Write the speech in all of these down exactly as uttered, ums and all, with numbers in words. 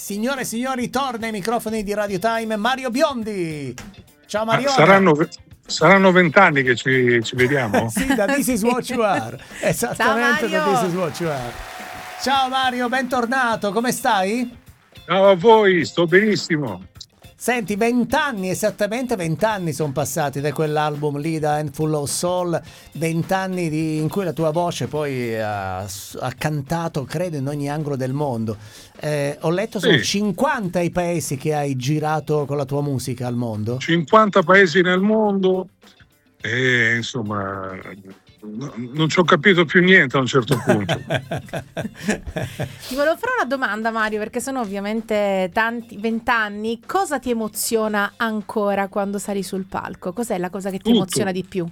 Signore e signori, torna ai microfoni di Radio Time Mario Biondi. Ciao Mario. Ah, saranno, saranno vent'anni che ci, ci vediamo? Sì, da This Is What You Are. Esattamente, da This Is What You Are. Ciao Mario, bentornato, come stai? Ciao a voi, sto benissimo. Senti, vent'anni, esattamente vent'anni sono passati da quell'album lì, da Handful of Soul, vent'anni di, in cui la tua voce poi ha, ha cantato, credo, in ogni angolo del mondo. Eh, ho letto sono sì. cinquanta i paesi che hai girato con la tua musica al mondo. cinquanta paesi nel mondo e insomma non ci ho capito più niente a un certo punto. Ti volevo fare una domanda, Mario, perché sono ovviamente tanti, vent'anni. Cosa ti emoziona ancora quando sali sul palco? Cos'è la cosa che ti Tutto. emoziona di più?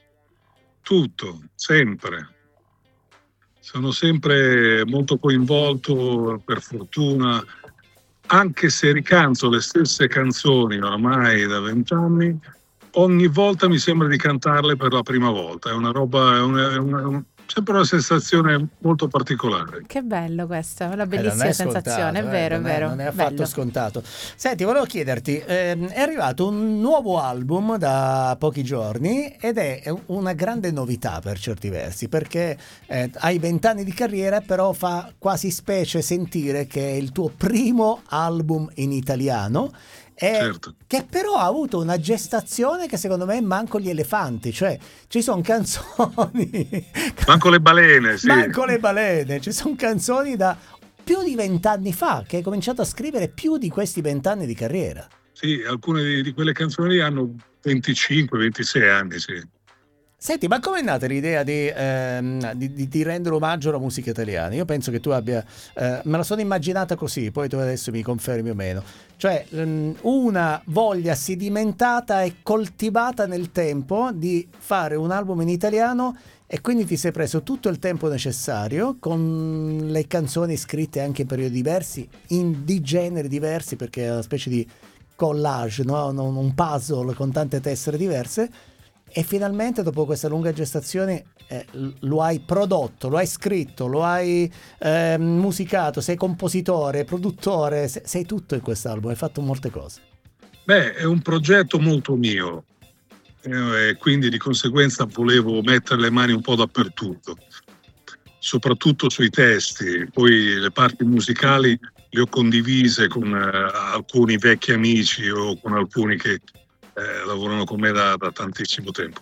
Tutto, sempre. Sono sempre molto coinvolto, per fortuna, anche se ricanto le stesse canzoni oramai da vent'anni. Ogni volta mi sembra di cantarle per la prima volta, è una roba, è una, è una, è una, sempre una sensazione molto particolare. Che bello questo, è una bellissima eh, è sensazione, scontato, è vero, eh, è non vero. È, non è bello. affatto scontato. Senti, volevo chiederti, ehm, è arrivato un nuovo album da pochi giorni ed è una grande novità per certi versi, perché eh, hai vent'anni di carriera, però fa quasi specie sentire che è il tuo primo album in italiano. Eh, certo. Che però ha avuto una gestazione che secondo me manco gli elefanti, cioè ci sono canzoni manco le balene, sì. manco le balene, ci sono canzoni da più di vent'anni fa che hai cominciato a scrivere più di questi vent'anni di carriera. Sì, alcune di, di quelle canzoni hanno venticinque ventisei anni, sì. Senti, ma com'è nata l'idea di, ehm, di, di, di rendere omaggio alla musica italiana? Io penso che tu abbia, eh, me la sono immaginata così, poi tu adesso mi confermi o meno. Cioè, um, una voglia sedimentata e coltivata nel tempo di fare un album in italiano, e quindi ti sei preso tutto il tempo necessario con le canzoni scritte anche in periodi diversi, in di generi diversi, perché è una specie di collage, no? Un puzzle con tante tessere diverse. E finalmente dopo questa lunga gestazione eh, lo hai prodotto, lo hai scritto, lo hai eh, musicato, sei compositore, produttore, sei, sei tutto in quest'album, hai fatto molte cose. Beh, è un progetto molto mio eh, e quindi di conseguenza volevo mettere le mani un po' dappertutto, soprattutto sui testi. Poi le parti musicali le ho condivise con eh, alcuni vecchi amici o con alcuni che Eh, lavorano con me da, da tantissimo tempo.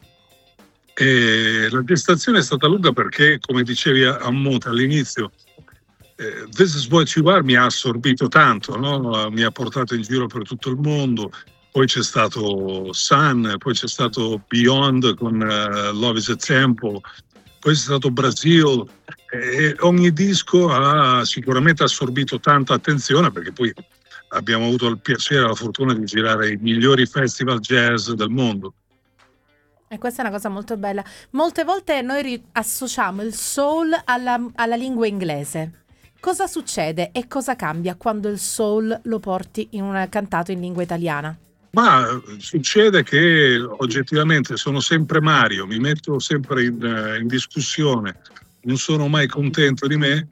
E la gestazione è stata lunga perché, come dicevi a, a Monte all'inizio, eh, This Is What You Are mi ha assorbito tanto, no? Mi ha portato in giro per tutto il mondo. Poi c'è stato Sun, poi c'è stato Beyond con uh, Love Is a Tempo, poi c'è stato Brazil, e ogni disco ha sicuramente assorbito tanta attenzione, perché poi abbiamo avuto il piacere e la fortuna di girare i migliori festival jazz del mondo. E questa è una cosa molto bella. Molte volte noi ri- associamo il soul alla, alla lingua inglese. Cosa succede e cosa cambia quando il soul lo porti in un cantato in lingua italiana? Ma succede che oggettivamente sono sempre Mario, mi metto sempre in, in discussione, non sono mai contento di me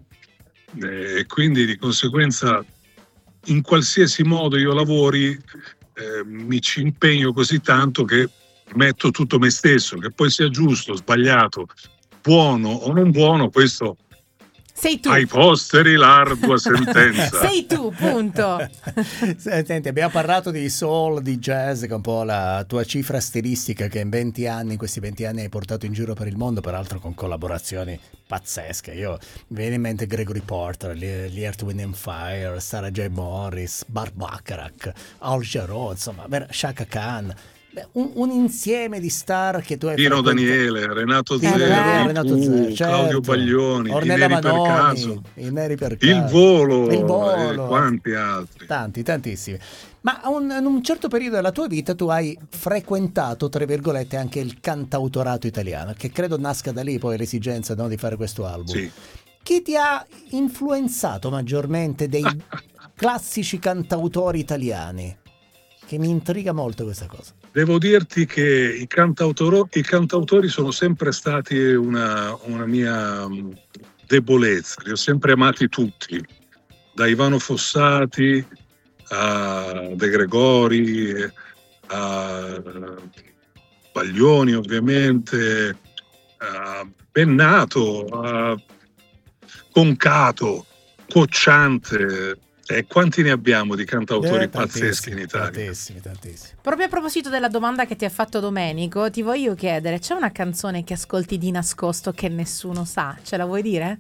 e quindi di conseguenza in qualsiasi modo io lavori eh, mi ci impegno così tanto che metto tutto me stesso, che poi sia giusto, sbagliato, buono o non buono, questo sei tu. Ai posteri l'ardua sentenza. Sei tu, punto. Senti, abbiamo parlato di soul, di jazz, che è un po' la tua cifra stilistica che in venti anni, in questi venti anni hai portato in giro per il mondo, peraltro con collaborazioni pazzesche. Io mi viene in mente Gregory Porter, gli Earth, Wind and Fire, Sarah J. Morris, Burt Bacharach, Al Jarreau, insomma, Chaka Khan. Un, un insieme di star che tu hai Pino Daniele, Renato Zero, eh, Renato Zero, certo. Claudio Baglioni, Ornella i Neri Manoni, per caso, i Neri per caso, il Volo, il Volo e quanti altri. Tanti, tantissimi. Ma un, in un certo periodo della tua vita tu hai frequentato, tra virgolette, anche il cantautorato italiano, che credo nasca da lì poi l'esigenza, no, di fare questo album. Sì. Chi ti ha influenzato maggiormente dei classici cantautori italiani? Che mi intriga molto questa cosa. Devo dirti che i cantautori, i cantautori sono sempre stati una, una mia debolezza, li ho sempre amati tutti, da Ivano Fossati a De Gregori, a Baglioni ovviamente, a Bennato, a Concato, Cocciante, e quanti ne abbiamo di cantautori Eh, pazzeschi in tantissimi, Italia? tantissimi, tantissimi. Proprio a proposito della domanda che ti ha fatto Domenico, ti voglio chiedere, c'è una canzone che ascolti di nascosto che nessuno sa? Ce la vuoi dire?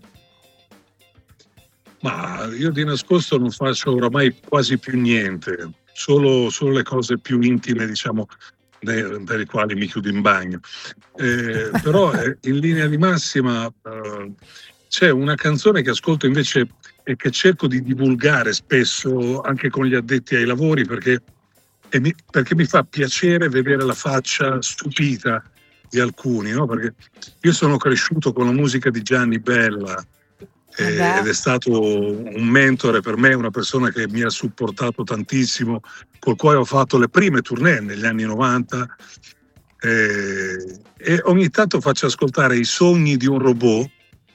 Ma io di nascosto non faccio oramai quasi più niente, solo, solo le cose più intime, diciamo, ne- per le quali mi chiudo in bagno. Eh, però eh, in linea di massima eh, c'è una canzone che ascolto invece e che cerco di divulgare spesso anche con gli addetti ai lavori, perché, e mi, perché mi fa piacere vedere la faccia stupita di alcuni, no? Perché io sono cresciuto con la musica di Gianni Bella, eh, Vabbè. ed è stato un mentore per me, una persona che mi ha supportato tantissimo, col quale ho fatto le prime tournée negli anni novanta, eh, e ogni tanto faccio ascoltare I sogni di un robot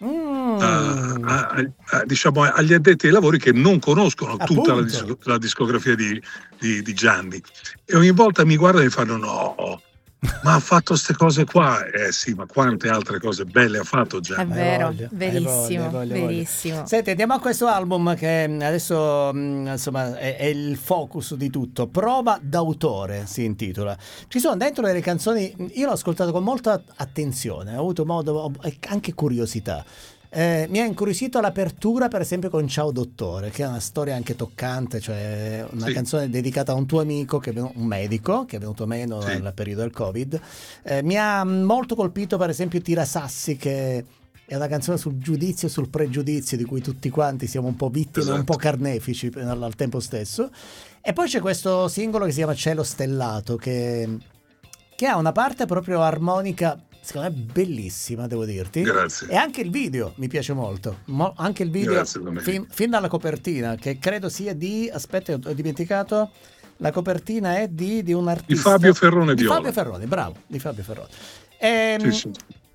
Mm, a- a- a- diciamo agli addetti ai lavori che non conoscono tutta la, appunto. disco- la discografia di, di- di Gianni, e ogni volta mi guardano e mi fanno no, ma ha fatto queste cose qua. Eh sì, ma quante altre cose belle ha fatto È Gianni. Hai vero, voglia, hai verissimo, voglia, hai voglia, hai voglia. verissimo. Senti, andiamo a questo album che adesso mh, insomma è, è il focus di tutto. Prova d'autore si intitola. Ci sono dentro delle canzoni, io l'ho ascoltato con molta attenzione, ho avuto modo ho- e anche curiosità. Eh, mi ha incuriosito l'apertura, per esempio, con Ciao Dottore, che è una storia anche toccante, cioè una Sì. canzone dedicata a un tuo amico, che è venuto- un medico che è venuto meno Sì. nel periodo del Covid. Eh, mi ha molto colpito, per esempio, Tirasassi, che è una canzone sul giudizio e sul pregiudizio di cui tutti quanti siamo un po' vittime, Esatto. un po' carnefici al, al tempo stesso. E poi c'è questo singolo che si chiama Cielo Stellato, che, che ha una parte proprio armonica, secondo me bellissima, devo dirti. Grazie. E anche il video mi piace molto. Mo- anche il video, Grazie, Domenico. fin, fin dalla copertina, che credo sia di, aspetta, ho dimenticato, la copertina è di, di un artista. Di Fabio Ferrone Di Viola. Fabio Ferrone, bravo, di Fabio Ferrone. Ehm, Sì, sì.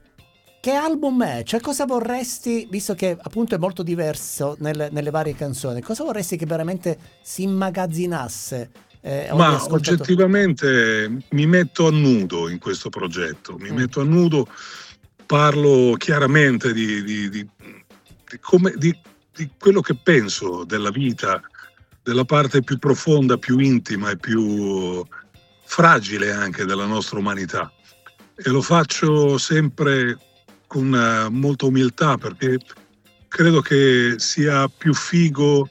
Che album è? Cioè, cosa vorresti, visto che appunto è molto diverso nelle, nelle varie canzoni, cosa vorresti che veramente si immagazzinasse? Eh, ogni Ma ascoltatore? oggettivamente mi metto a nudo in questo progetto, mi Mm. metto a nudo, parlo chiaramente di, di- di- di come- di- di quello che penso della vita, della parte più profonda, più intima e più fragile anche della nostra umanità. E lo faccio sempre con eh, molta umiltà, perché credo che sia più figo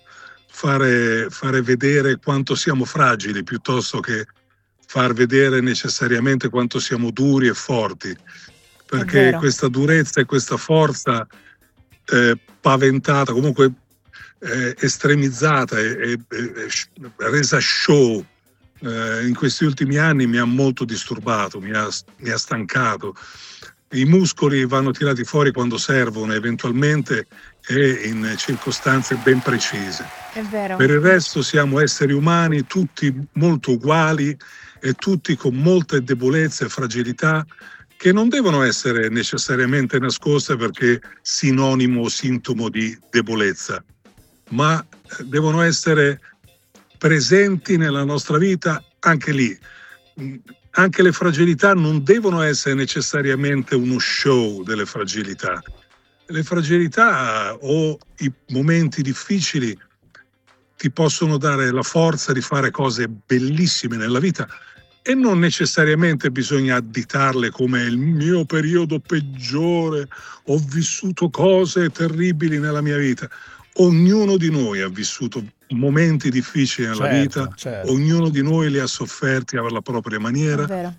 fare, fare vedere quanto siamo fragili piuttosto che far vedere necessariamente quanto siamo duri e forti, perché vero. questa durezza e questa forza eh, paventata, comunque eh, estremizzata e, e- e sh- resa show eh, in questi ultimi anni mi ha molto disturbato, mi ha, mi ha stancato. I muscoli vanno tirati fuori quando servono, eventualmente, e in circostanze ben precise. È vero. Per il resto siamo esseri umani, tutti molto uguali e tutti con molte debolezze e fragilità che non devono essere necessariamente nascoste perché sinonimo o sintomo di debolezza, ma eh, devono essere presenti nella nostra vita anche lì. Mm, Anche le fragilità non devono essere necessariamente uno show delle fragilità. Le fragilità o i momenti difficili ti possono dare la forza di fare cose bellissime nella vita e non necessariamente bisogna additarle come il mio periodo peggiore, ho vissuto cose terribili nella mia vita. Ognuno di noi ha vissuto momenti difficili nella Certo, vita, certo. ognuno di noi li ha sofferti alla propria È maniera, vero.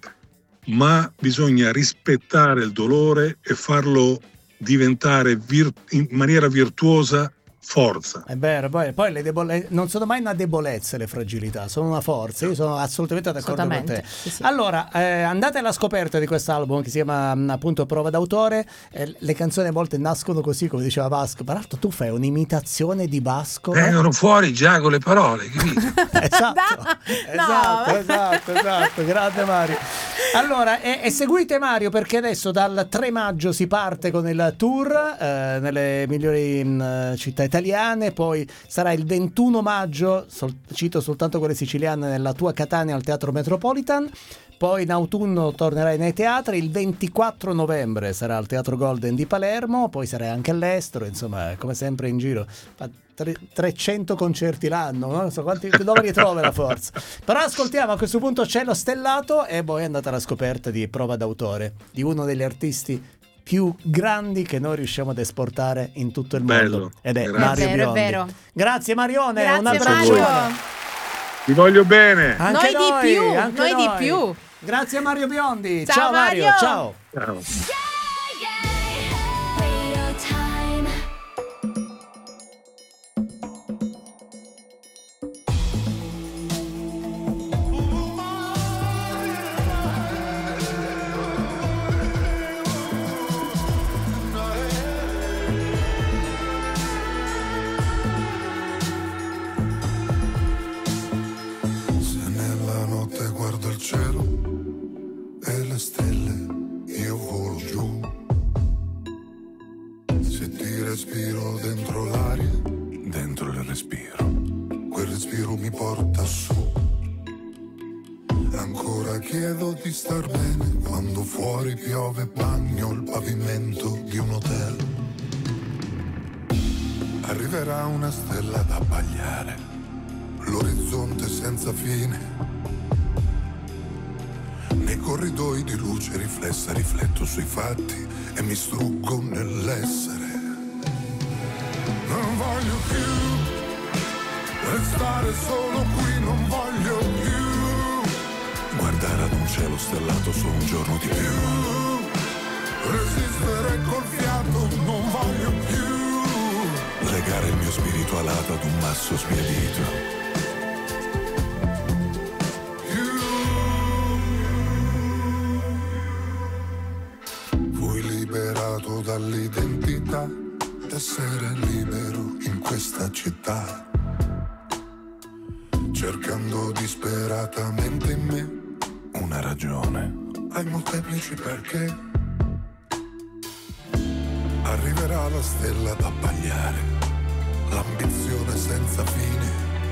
ma bisogna rispettare il dolore e farlo diventare vir- in maniera virtuosa forza. È vero, poi, poi le debole- non sono mai una debolezza le fragilità, sono una forza. Io sono assolutamente d'accordo con Assolutamente. te. Sì, sì. Allora, eh, andate alla scoperta di quest'album che si chiama mh, appunto Prova d'autore. Eh, le canzoni a volte nascono così, come diceva Vasco. Peraltro tu fai un'imitazione di Vasco. eh? Vengono fuori già con le parole, capito? Esatto, No, esatto, no. esatto, esatto, grande Mario. Allora, e, e seguite Mario, perché adesso dal tre maggio si parte con il tour eh, nelle migliori mh, città italiane. italiane, poi sarà il ventuno maggio, sol- cito soltanto quelle siciliane, nella tua Catania al Teatro Metropolitan. Poi in autunno tornerai nei teatri, il ventiquattro novembre sarà al Teatro Golden di Palermo, poi sarai anche all'estero, insomma, come sempre in giro. Fa tre- trecento concerti l'anno, non so quanti, dove li trovi la forza. Però ascoltiamo a questo punto Cielo Stellato e poi è andata alla scoperta di Prova d'autore, di uno degli artisti più grandi che noi riusciamo ad esportare in tutto il Bello, mondo, ed è grazie. Mario È vero, è Biondi. vero. Grazie Marione, Grazie, un abbraccio. Mario. Vi voglio bene. Anche Noi di più, anche noi di più. Grazie a Mario Biondi. Ciao, Ciao Mario, Mario. ciao. Ciao. Radio time. Se nella notte guardo il cielo e le stelle, io volo giù. Se ti respiro dentro l'aria, dentro il respiro, quel respiro mi porta su. Ancora chiedo di star bene quando fuori piove, bagno il pavimento di un hotel. Arriverà una stella da abbagliare, l'orizzonte senza fine. Nei corridoi di luce riflessa rifletto sui fatti e mi struggo nell'essere. Non voglio più restare solo qui, non voglio più guardare ad un cielo stellato solo un giorno di più. Resistere col fiato, non voglio più legare il mio spirito alato ad un masso sbiadito. Fui liberato dall'identità d'essere libero in questa città, cercando disperatamente in me una ragione ai molteplici perché. Arriverà la stella da abbagliare, l'ambizione senza fine,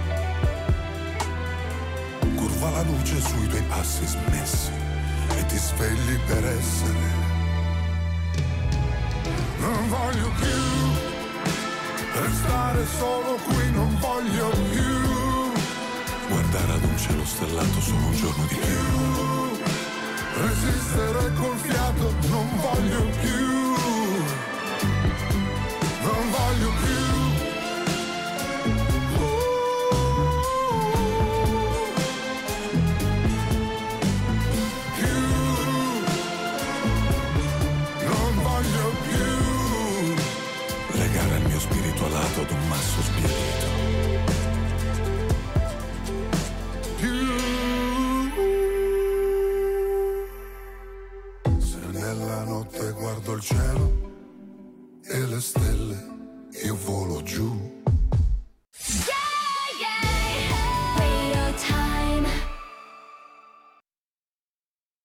curva la luce sui tuoi passi smessi e ti svegli per essere. Non voglio più restare solo qui, non voglio più guardare ad un cielo stellato solo un giorno di più. Resistere col fiato, non voglio più, non voglio più. Spirito alato ad un masso sbiadito. Se nella notte guardo il cielo e le stelle, io volo giù.